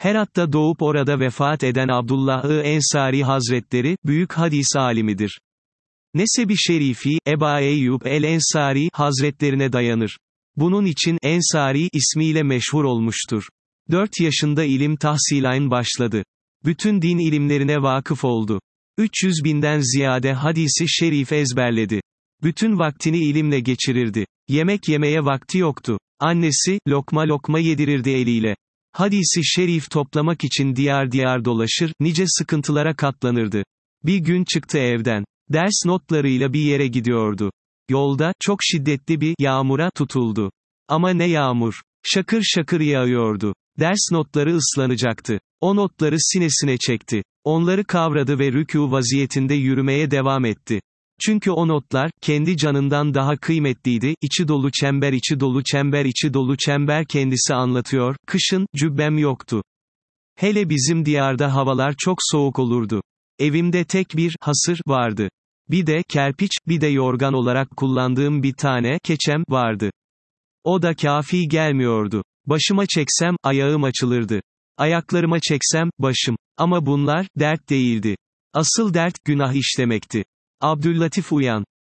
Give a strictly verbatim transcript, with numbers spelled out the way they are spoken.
Herat'ta doğup orada vefat eden Abdullah-ı Ensari Hazretleri, büyük hadis alimidir. Nesebi şerifi, Eba Eyyub el-Ensari Hazretlerine dayanır. Bunun için, Ensari ismiyle meşhur olmuştur. dört yaşında ilim tahsilayn başladı. Bütün din ilimlerine vakıf oldu. üç yüz binden ziyade hadisi şerif ezberledi. Bütün vaktini ilimle geçirirdi. Yemek yemeye vakti yoktu. Annesi, lokma lokma yedirirdi eliyle. Hadisi şerif toplamak için diyar diyar dolaşır, nice sıkıntılara katlanırdı. Bir gün çıktı evden. Ders notlarıyla bir yere gidiyordu. Yolda, çok şiddetli bir yağmura tutuldu. Ama ne yağmur! Şakır şakır yağıyordu. Ders notları ıslanacaktı. O notları sinesine çekti. Onları kavradı ve rükû vaziyetinde yürümeye devam etti. Çünkü o notlar, kendi canından daha kıymetliydi, içi dolu çember içi dolu çember içi dolu çember kendisi anlatıyor, kışın, cübbem yoktu. Hele bizim diyarda havalar çok soğuk olurdu. Evimde tek bir hasır vardı. Bir de kerpiç, bir de yorgan olarak kullandığım bir tane keçem vardı. O da kafi gelmiyordu. Başıma çeksem, ayağım açılırdı. Ayaklarıma çeksem, başım. Ama bunlar, dert değildi. Asıl dert, günah işlemekti. Abdüllatif Uyan